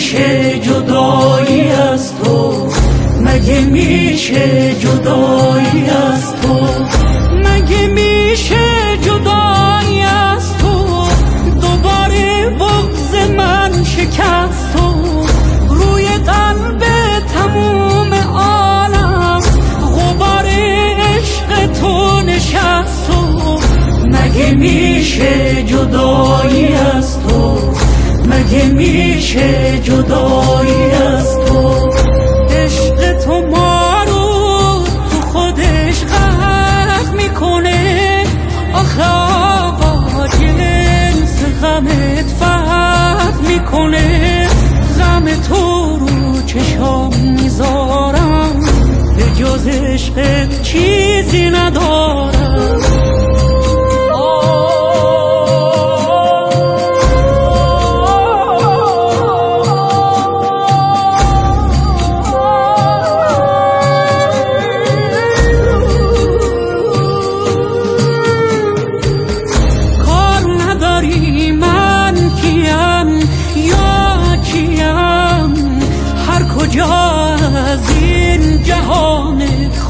میشه جدایی از تو؟ مگه میشه جدایی از تو؟ مگه میشه جدایی از تو؟ دوباره بغض من شکست تو، روی قلب تموم عالم غبار عشق تو نشست تو. مگه میشه جدایی از تو؟ مگه میشه جدایی از تو؟ عشق تو ما رو تو خودش غرق میکنه، آخه آقا جنس غمت فرق میکنه. غم تو رو چشام میذارم، به جز عشقت چیزی ندارم. کجا از این جهان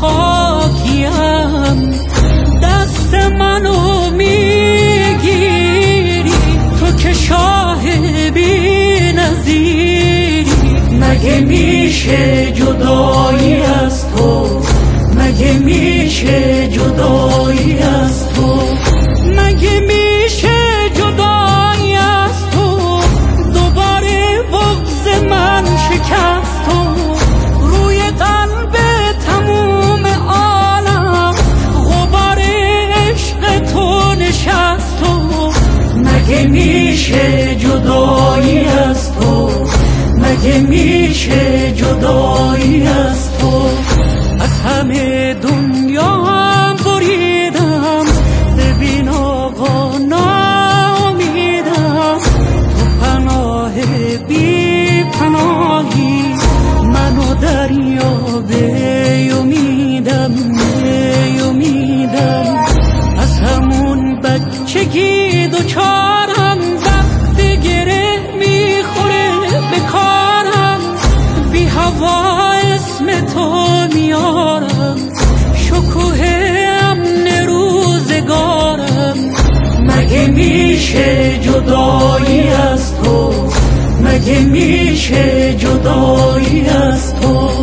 خاکیم دست منو میگیری، تو که شاه بی نظیری. مگه میشه جدایی از تو؟ مگه میشه جدایی از تو؟ مگه میشه جدایی از تو؟ دوباره بغض من شکست تو، روی قلب تموم عالم غبار عشق تو نشست تو. مگه میشه جدایی از تو؟ مگه میشه جدایی از تو؟ از همه دنیا هم بریدم، ببین آقا ناامیدم. تو پناه بی پناهی، منو دریا به امیدم، به امیدم. از همون بچگی دوچارم، وقتی گره میخوره به کارم، بی هوا اسم تو میارم، شکوه امن روزگارم. مگه میشه جدایی از تو؟ مگه میشه جدایی از تو؟